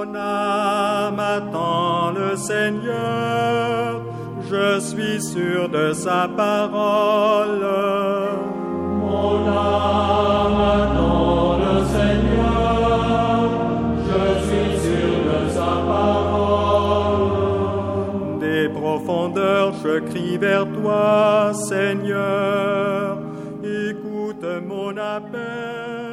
Mon âme attend le Seigneur, je suis sûr de sa parole. Mon âme attend le Seigneur, je suis sûr de sa parole. Des profondeurs je crie vers toi, Seigneur, écoute mon appel.